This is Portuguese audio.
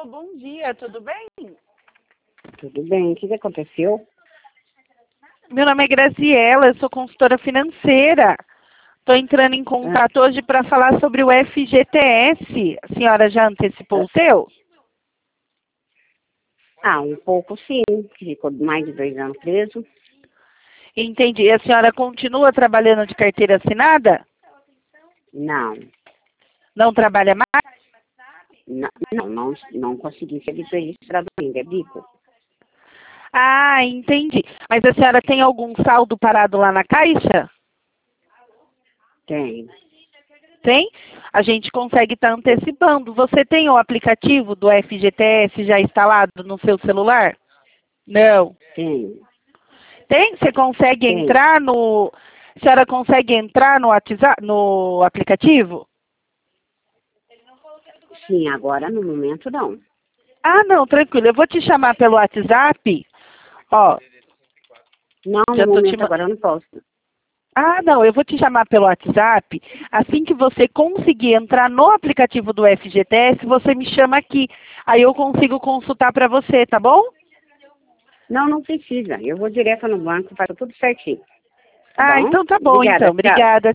Alô, bom dia, tudo bem? Tudo bem, o que aconteceu? Meu nome é Graziela, eu sou consultora financeira. Estou entrando em contato hoje para falar sobre o FGTS. A senhora já antecipou o seu? Um pouco sim, que ficou mais de 2 anos preso. Entendi. E a senhora continua trabalhando de carteira assinada? Não, Não trabalha mais? não consegui ser registrado ainda, é bico. Ah, entendi. Mas a senhora tem algum saldo parado lá na Caixa? Tem, Tem? A gente consegue estar antecipando. Você tem o aplicativo do FGTS já instalado no seu celular? Não. tem, Tem? Você consegue tem. entrar no... A senhora consegue entrar no WhatsApp, no aplicativo? Sim, agora no momento não. Ah, não, tranquilo. Eu vou te chamar pelo WhatsApp. Ó, Não, já no tô te... momento agora eu não posso. Ah, não, eu vou te chamar pelo WhatsApp. Assim que você conseguir entrar no aplicativo do FGTS, você me chama aqui. Aí eu consigo consultar para você, tá bom? Não precisa. Eu vou direto no banco, faço tudo certinho. Tá Ah, bom? então tá bom, Obrigada, então. tchau. Obrigada.